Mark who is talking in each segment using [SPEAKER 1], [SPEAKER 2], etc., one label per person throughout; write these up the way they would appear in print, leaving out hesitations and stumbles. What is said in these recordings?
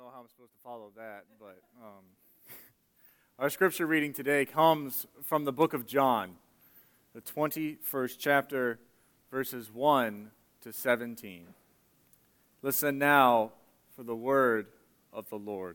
[SPEAKER 1] know how I'm supposed to follow that, but our scripture reading today comes from the book of John, the 21st chapter, verses 1 to 17. Listen now for the word of the Lord.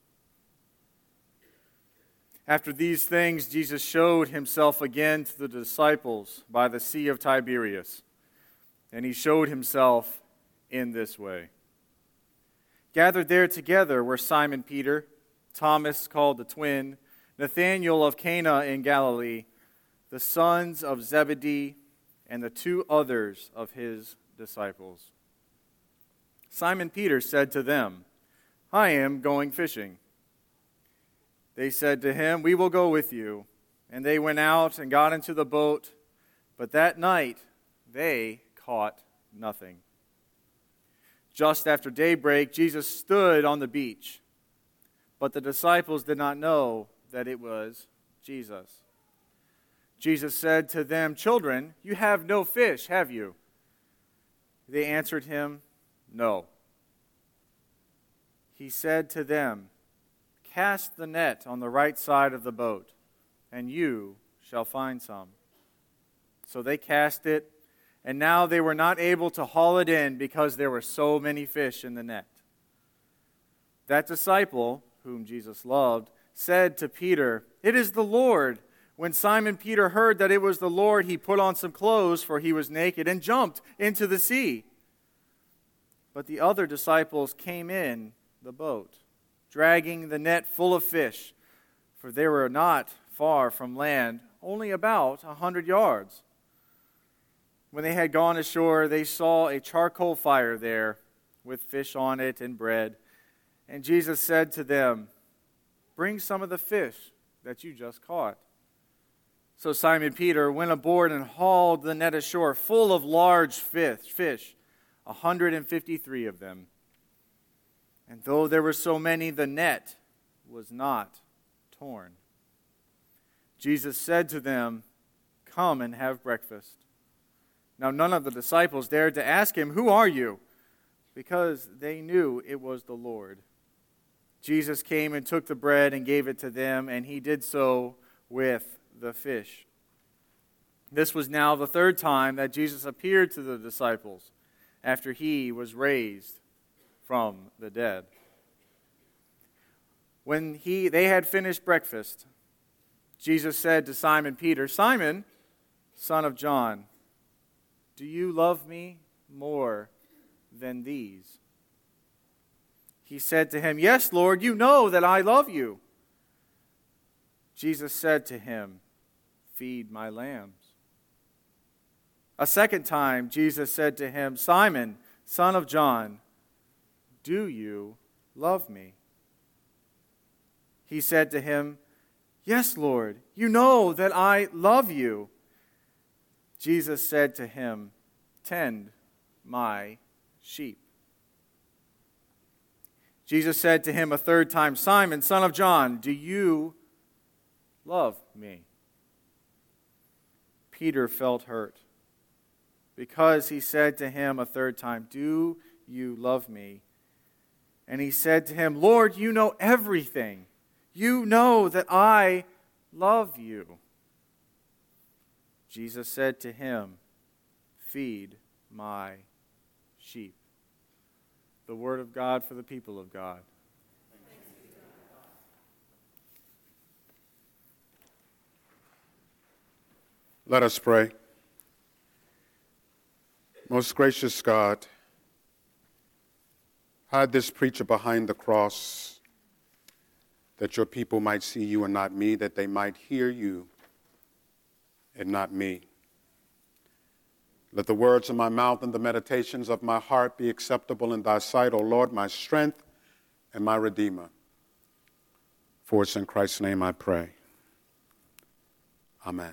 [SPEAKER 1] After these things, Jesus showed himself again to the disciples by the Sea of Tiberias, and he showed himself in this way. Gathered there together were Simon Peter, Thomas called the twin, Nathanael of Cana in Galilee, the sons of Zebedee, and the two others of his disciples. Simon Peter said to them, "I am going fishing." They said to him, "We will go with you." And they went out and got into the boat, but that night they caught nothing. Just after daybreak, Jesus stood on the beach, but the disciples did not know that it was Jesus. Jesus said to them, "Children, you have no fish, have you?" They answered him, "No." He said to them, "Cast the net on the right side of the boat, and you shall find some." So they cast it, and now they were not able to haul it in because there were so many fish in the net. That disciple, whom Jesus loved, said to Peter, "It is the Lord." When Simon Peter heard that it was the Lord, he put on some clothes, for he was naked, and jumped into the sea. But the other disciples came in the boat, dragging the net full of fish, for they were not far from land, only about 100 yards. When they had gone ashore, they saw a charcoal fire there, with fish on it and bread. And Jesus said to them, "Bring some of the fish that you just caught." So Simon Peter went aboard and hauled the net ashore full of large fish, 153 of them. And though there were so many, the net was not torn. Jesus said to them, "Come and have breakfast." Now none of the disciples dared to ask him, "Who are you?" because they knew it was the Lord. Jesus came and took the bread and gave it to them, and he did so with the fish. This was now the third time that Jesus appeared to the disciples after he was raised from the dead. When they had finished breakfast, Jesus said to Simon Peter, "Simon, son of John, do you love me more than these?" He said to him, "Yes, Lord, you know that I love you." Jesus said to him, "Feed my lambs." A second time, Jesus said to him, "Simon, son of John, do you love me?" He said to him, "Yes, Lord, you know that I love you." Jesus said to him, "Tend my sheep." Jesus said to him a third time, "Simon, son of John, do you love me?" Peter felt hurt because he said to him a third time, "Do you love me?" And he said to him, "Lord, you know everything. You know that I love you." Jesus said to him, "Feed my sheep." The word of God for the people of God.
[SPEAKER 2] Let us pray. Most gracious God, hide this preacher behind the cross, that your people might see you and not me, that they might hear you and not me. Let the words of my mouth and the meditations of my heart be acceptable in thy sight, O Lord, my strength and my Redeemer. For it's in Christ's name I pray. Amen.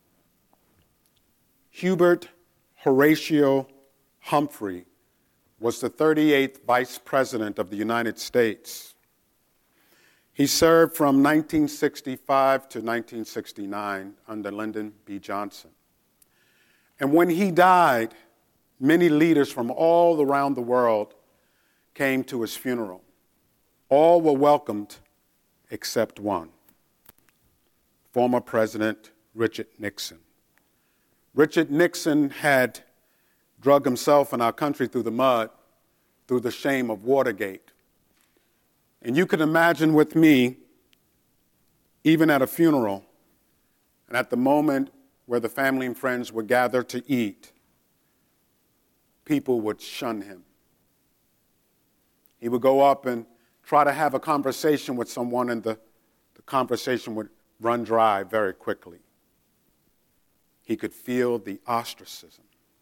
[SPEAKER 2] Hubert Horatio Humphrey was the 38th Vice President of the United States. He served from 1965 to 1969 under Lyndon B. Johnson. And when he died, many leaders from all around the world came to his funeral. All were welcomed except one, former President Richard Nixon. Richard Nixon had drug himself and our country through the mud, through the shame of Watergate. And you can imagine with me, even at a funeral, and at the moment where the family and friends would gather to eat, people would shun him. He would go up and try to have a conversation with someone, and the conversation would run dry very quickly. He could feel the ostracism.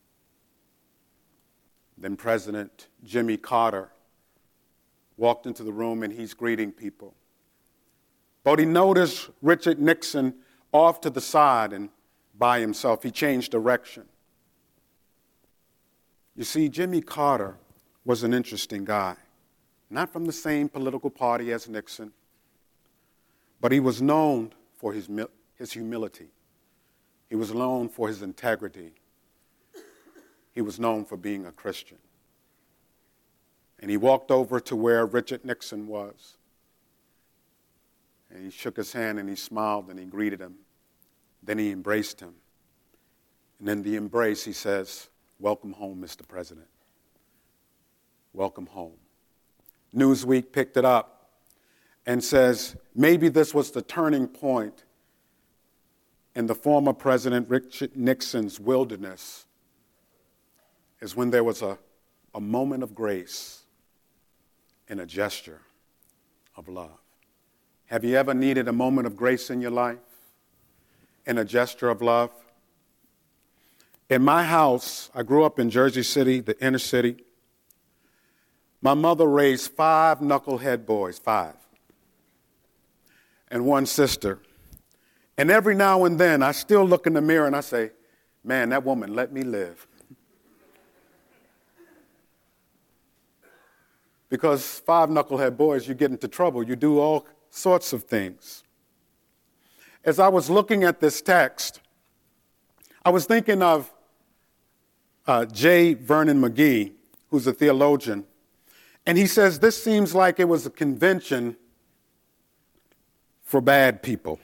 [SPEAKER 2] Then President Jimmy Carter walked into the room and he's greeting people. But he noticed Richard Nixon off to the side and by himself. He changed direction. You see, Jimmy Carter was an interesting guy. Not from the same political party as Nixon, but he was known for his humility. He was known for his integrity. He was known for being a Christian. And he walked over to where Richard Nixon was. And he shook his hand and he smiled and he greeted him. Then he embraced him. And in the embrace, he says, "Welcome home, Mr. President. Welcome home." Newsweek picked it up and says, maybe this was the turning point in the former President Richard Nixon's wilderness, is when there was a moment of grace and a gesture of love. Have you ever needed a moment of grace in your life and a gesture of love? In my house, I grew up in Jersey City, the inner city. My mother raised 5 knucklehead boys, 5, and 1 sister. And every now and then, I still look in the mirror and I say, man, that woman let me live. Because 5 knucklehead boys, you get into trouble. You do all sorts of things. As I was looking at this text, I was thinking of J. Vernon McGee, who's a theologian. And he says this seems like it was a convention for bad people,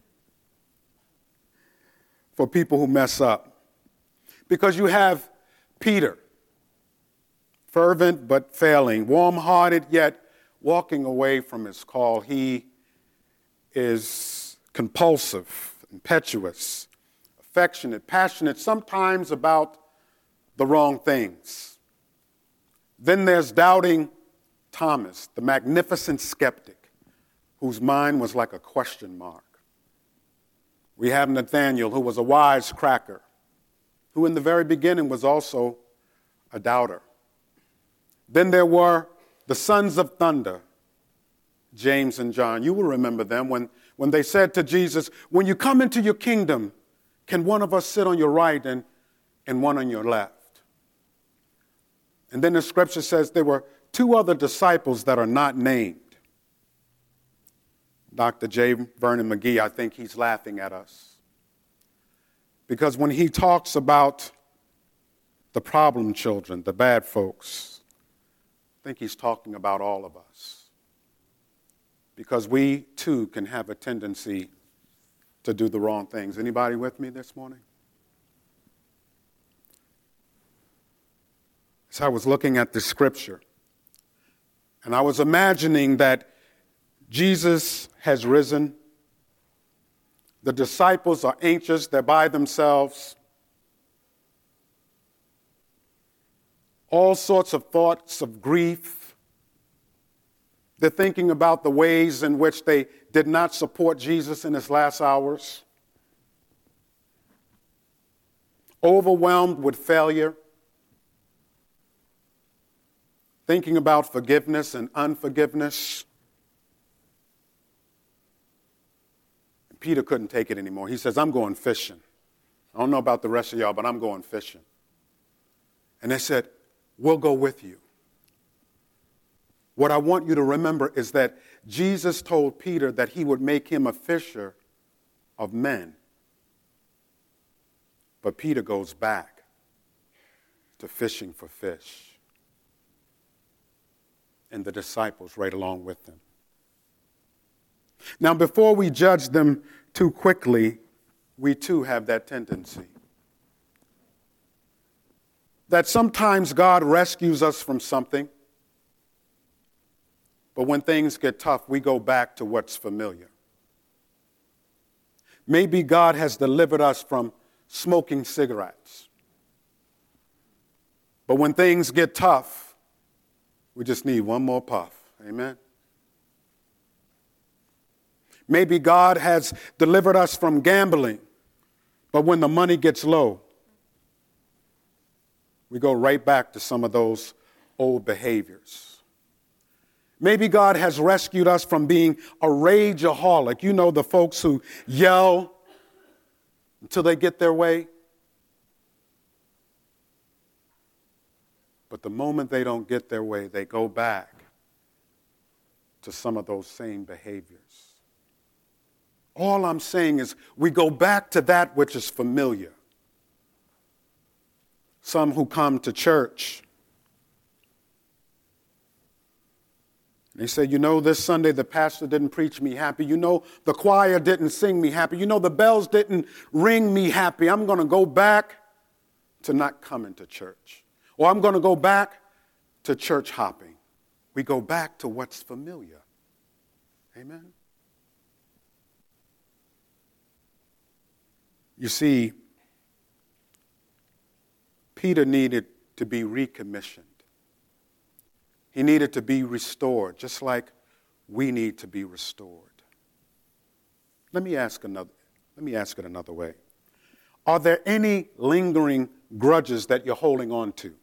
[SPEAKER 2] for people who mess up. Because you have Peter, fervent but failing, warm-hearted yet walking away from his call. He is compulsive, impetuous, affectionate, passionate, sometimes about the wrong things. Then there's doubting Thomas, the magnificent skeptic, whose mind was like a question mark. We have Nathaniel, who was a wisecracker, who in the very beginning was also a doubter. Then there were the sons of thunder, James and John. You will remember them when they said to Jesus, when you come into your kingdom, can one of us sit on your right and one on your left? And then the scripture says there were 2 other disciples that are not named. Dr. J. Vernon McGee, I think he's laughing at us. Because when he talks about the problem children, the bad folks, I think he's talking about all of us. Because we, too, can have a tendency to do the wrong things. Anybody with me this morning? So I was looking at the scripture, and I was imagining that Jesus has risen. The disciples are anxious. They're by themselves. All sorts of thoughts of grief. They're thinking about the ways in which they did not support Jesus in his last hours. Overwhelmed with failure. Thinking about forgiveness and unforgiveness. Peter couldn't take it anymore. He says, I'm going fishing. I don't know about the rest of y'all, but I'm going fishing. And they said, we'll go with you. What I want you to remember is that Jesus told Peter that he would make him a fisher of men. But Peter goes back to fishing for fish. and the disciples right along with them. Now, before we judge them too quickly, we too have that tendency. That sometimes God rescues us from something, but when things get tough, we go back to what's familiar. Maybe God has delivered us from smoking cigarettes, but when things get tough, we just need one more puff. Amen? Maybe God has delivered us from gambling, but when the money gets low, we go right back to some of those old behaviors. Maybe God has rescued us from being a rageaholic. You know, the folks who yell until they get their way. But the moment they don't get their way, they go back to some of those same behaviors. All I'm saying is we go back to that which is familiar. Some who come to church, they say, you know, this Sunday the pastor didn't preach me happy. You know, the choir didn't sing me happy. You know, the bells didn't ring me happy. I'm going to go back to not coming to church. Or I'm going to go back to church hopping. We go back to what's familiar. Amen? You see, Peter needed to be recommissioned. He needed to be restored, just like we need to be restored. Let me ask it another way. Are there any lingering grudges that you're holding on to?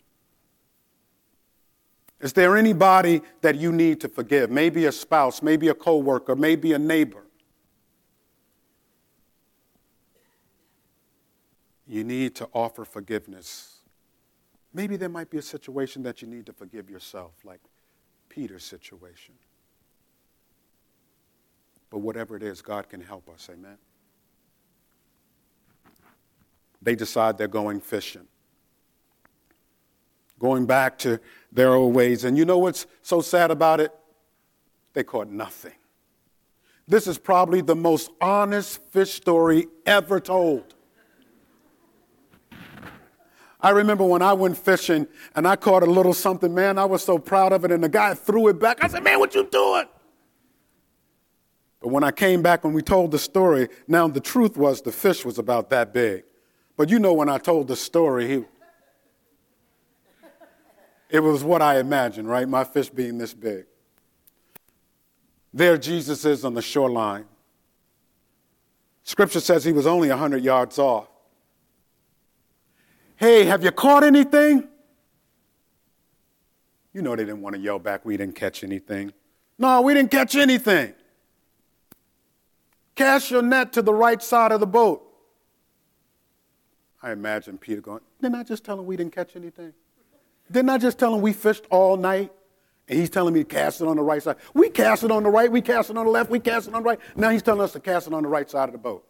[SPEAKER 2] Is there anybody that you need to forgive? Maybe a spouse, maybe a coworker, maybe a neighbor. You need to offer forgiveness. Maybe there might be a situation that you need to forgive yourself, like Peter's situation. But whatever it is, God can help us, amen? They decide they're going fishing, going back to their old ways. And you know what's so sad about it? They caught nothing. This is probably the most honest fish story ever told. I remember when I went fishing and I caught a little something, man, I was so proud of it, and the guy threw it back. I said, man, what you doing? But when I came back and we told the story, now the truth was the fish was about that big. But you know when I told the story, it was what I imagined, right? My fish being this big. There Jesus is on the shoreline. Scripture says he was only 100 yards off. Hey, have you caught anything? You know they didn't want to yell back, we didn't catch anything. No, we didn't catch anything. Cast your net to the right side of the boat. I imagine Peter going, didn't I just tell him we didn't catch anything? Didn't I just tell him we fished all night? And he's telling me to cast it on the right side. We cast it on the right, we cast it on the left, we cast it on the right. Now he's telling us to cast it on the right side of the boat.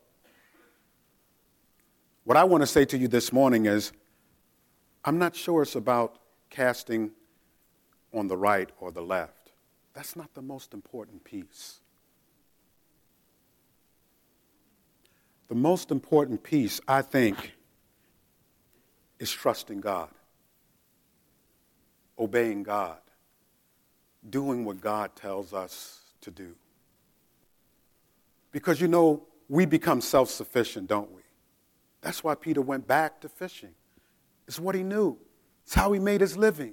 [SPEAKER 2] What I want to say to you this morning is, I'm not sure it's about casting on the right or the left. That's not the most important piece. The most important piece, I think, is trusting God, obeying God, doing what God tells us to do. Because, you know, we become self-sufficient, don't we? That's why Peter went back to fishing. It's what he knew. It's how he made his living.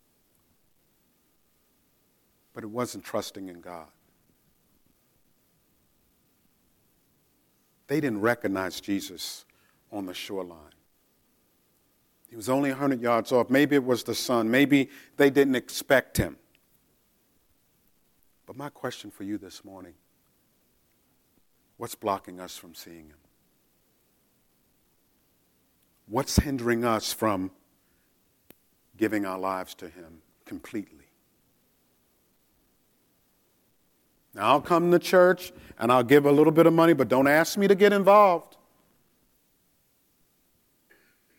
[SPEAKER 2] But it wasn't trusting in God. They didn't recognize Jesus on the shoreline. He was only 100 yards off. Maybe it was the sun. Maybe they didn't expect him. But my question for you this morning, what's blocking us from seeing him? What's hindering us from giving our lives to him completely? Now, I'll come to church and I'll give a little bit of money, but don't ask me to get involved.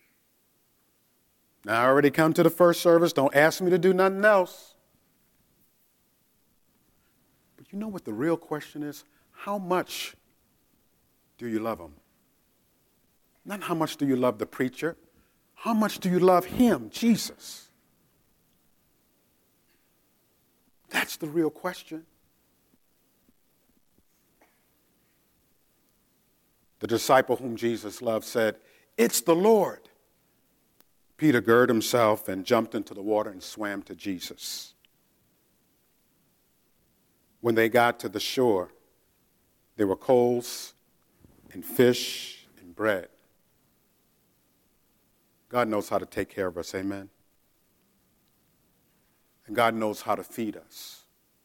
[SPEAKER 2] Now, I already come to the first service. Don't ask me to do nothing else. But you know what the real question is? How much do you love him? Not how much do you love the preacher. How much do you love him, Jesus? That's the real question. The disciple whom Jesus loved said, "It's the Lord." Peter girded himself and jumped into the water and swam to Jesus. When they got to the shore, there were coals and fish and bread. God knows how to take care of us, amen? And God knows how to feed us.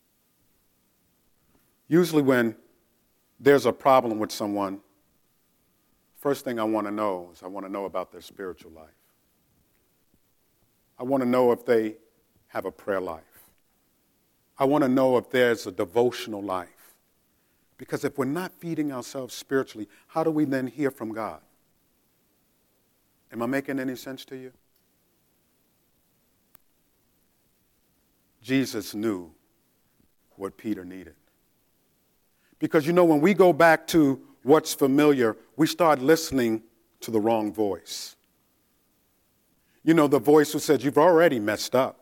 [SPEAKER 2] Usually when there's a problem with someone, first thing I want to know is I want to know about their spiritual life. I want to know if they have a prayer life. I want to know if there's a devotional life. Because if we're not feeding ourselves spiritually, how do we then hear from God? Am I making any sense to you? Jesus knew what Peter needed. Because, you know, when we go back to what's familiar, we start listening to the wrong voice. You know, the voice who said, you've already messed up.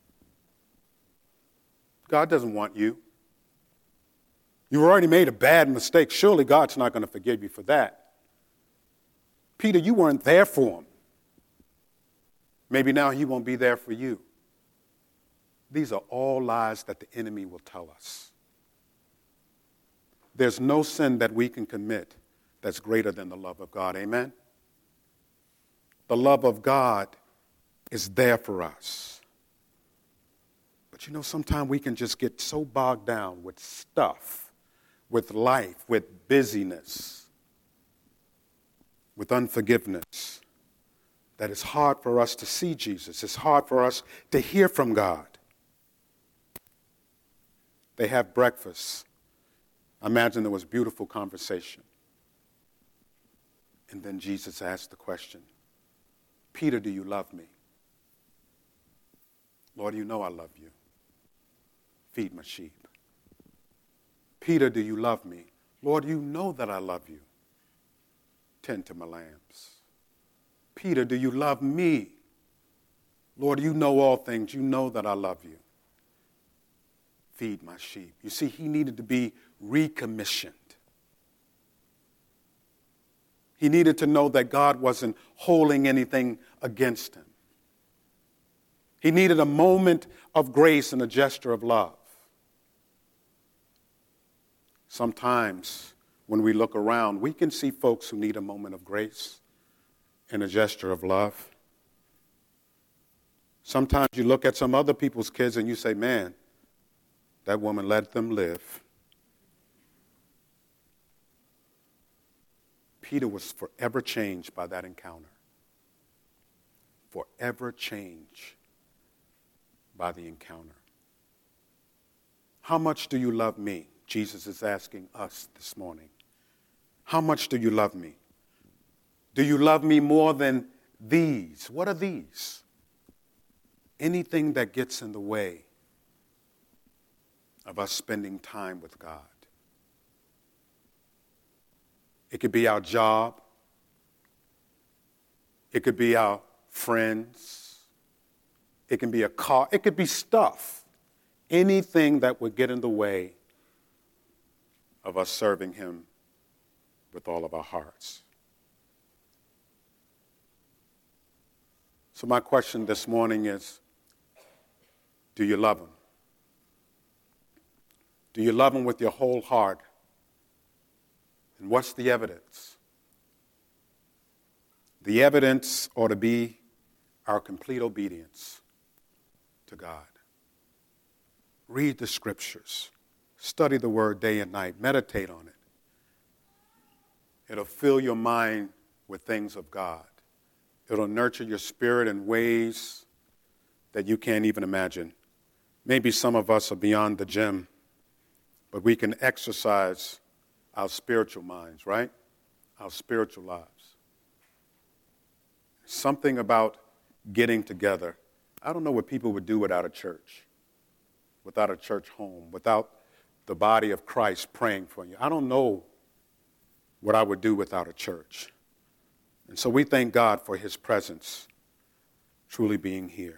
[SPEAKER 2] God doesn't want you. You've already made a bad mistake. Surely God's not going to forgive you for that. Peter, you weren't there for him. Maybe now he won't be there for you. These are all lies that the enemy will tell us. There's no sin that we can commit that's greater than the love of God. Amen? The love of God is there for us. But you know, sometimes we can just get so bogged down with stuff, with life, with busyness, with unforgiveness, that it's hard for us to see Jesus. It's hard for us to hear from God. They have breakfast. I imagine there was beautiful conversation. And then Jesus asked the question, Peter, do you love me? Lord, you know I love you. Feed my sheep. Peter, do you love me? Lord, you know that I love you. Tend to my lambs. Peter, do you love me? Lord, you know all things. You know that I love you. Feed my sheep. You see, he needed to be recommissioned. He needed to know that God wasn't holding anything against him. He needed a moment of grace and a gesture of love. Sometimes when we look around, we can see folks who need a moment of grace and a gesture of love. Sometimes you look at some other people's kids and you say, man, that woman let them live. Peter was forever changed by that encounter. Forever changed by the encounter. How much do you love me? Jesus is asking us this morning. How much do you love me? Do you love me more than these? What are these? Anything that gets in the way of us spending time with God. It could be our job. It could be our friends. It can be a car. It could be stuff. Anything that would get in the way of us serving him with all of our hearts. So my question this morning is, do you love him? Do you love him with your whole heart? And what's the evidence? The evidence ought to be our complete obedience to God. Read the scriptures. Study the word day and night. Meditate on it. It'll fill your mind with things of God. It'll nurture your spirit in ways that you can't even imagine. Maybe some of us are beyond the gym, but we can exercise our spiritual minds, right? Our spiritual lives. Something about getting together. I don't know what people would do without a church home, without the body of Christ praying for you. I don't know what I would do without a church. And so we thank God for his presence truly being here.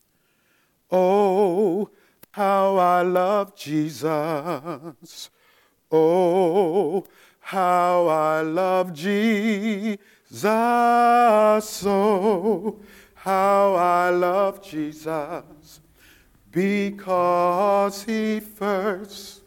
[SPEAKER 2] Oh, how I love Jesus. Oh, how I love Jesus. Oh, how I love Jesus. Because he first.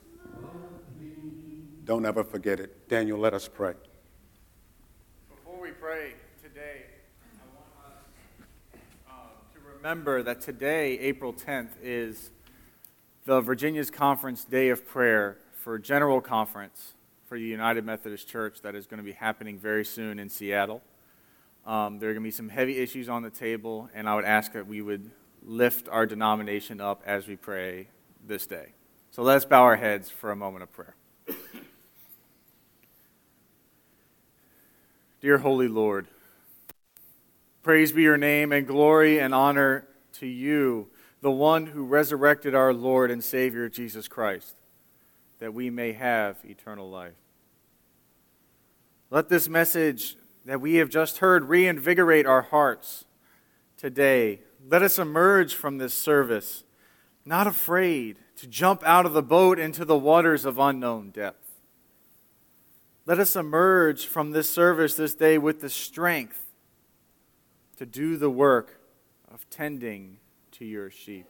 [SPEAKER 2] Don't ever forget it. Daniel, let us pray.
[SPEAKER 1] Before we pray today, I want us to remember that today, April 10th, is the Virginia's Conference Day of Prayer for General Conference for the United Methodist Church that is going to be happening very soon in Seattle. There are going to be some heavy issues on the table, and I would ask that we would lift our denomination up as we pray this day. So let's bow our heads for a moment of prayer. Dear Holy Lord, praise be your name, and glory and honor to you, the one who resurrected our Lord and Savior Jesus Christ, that we may have eternal life. Let this message that we have just heard reinvigorate our hearts today. Let us emerge from this service not afraid to jump out of the boat into the waters of unknown depth. Let us emerge from this service this day with the strength to do the work of tending to your sheep.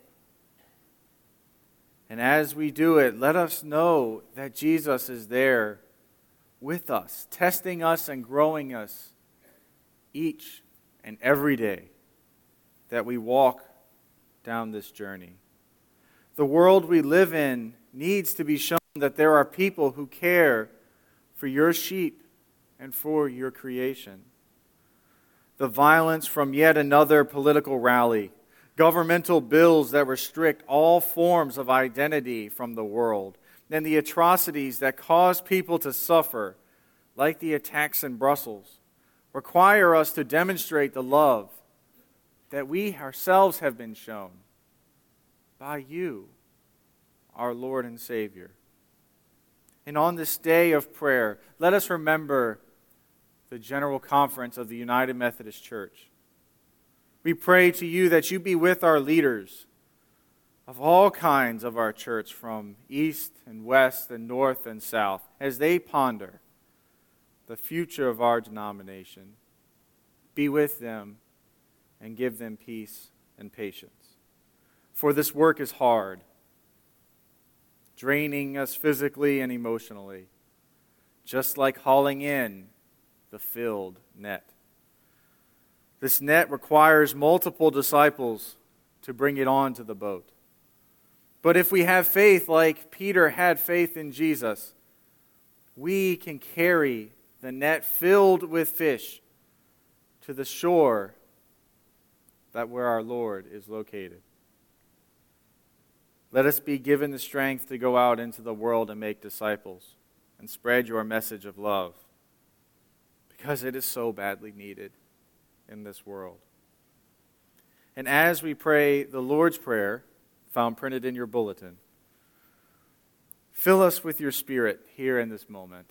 [SPEAKER 1] And as we do it, let us know that Jesus is there with us, testing us and growing us each and every day that we walk down this journey. The world we live in needs to be shown that there are people who care for your sheep and for your creation. The violence from yet another political rally, governmental bills that restrict all forms of identity from the world, and the atrocities that cause people to suffer, like the attacks in Brussels, require us to demonstrate the love that we ourselves have been shown by you, our Lord and Savior. And on this day of prayer, let us remember the General Conference of the United Methodist Church. We pray to you that you be with our leaders of all kinds of our church, from east and west and north and south, as they ponder the future of our denomination. Be with them and give them peace and patience. For this work is hard, draining us physically and emotionally, just like hauling in the filled net. This net requires multiple disciples to bring it onto the boat. But if we have faith like Peter had faith in Jesus, we can carry the net filled with fish to the shore that where our Lord is located. Let us be given the strength to go out into the world and make disciples and spread your message of love, because it is so badly needed in this world. And as we pray the Lord's Prayer, found printed in your bulletin, fill us with your Spirit here in this moment,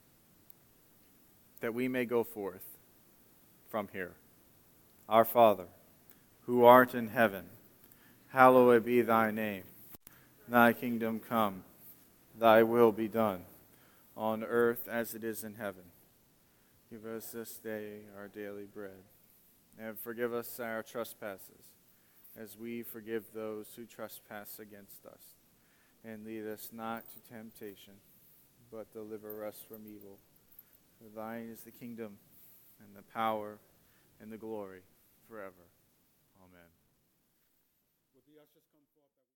[SPEAKER 1] that we may go forth from here. Our Father, who art in heaven, hallowed be thy name. Thy kingdom come, thy will be done, on earth as it is in heaven. Give us this day our daily bread, and forgive us our trespasses, as we forgive those who trespass against us. And lead us not to temptation, but deliver us from evil. For thine is the kingdom, and the power, and the glory, forever. Amen.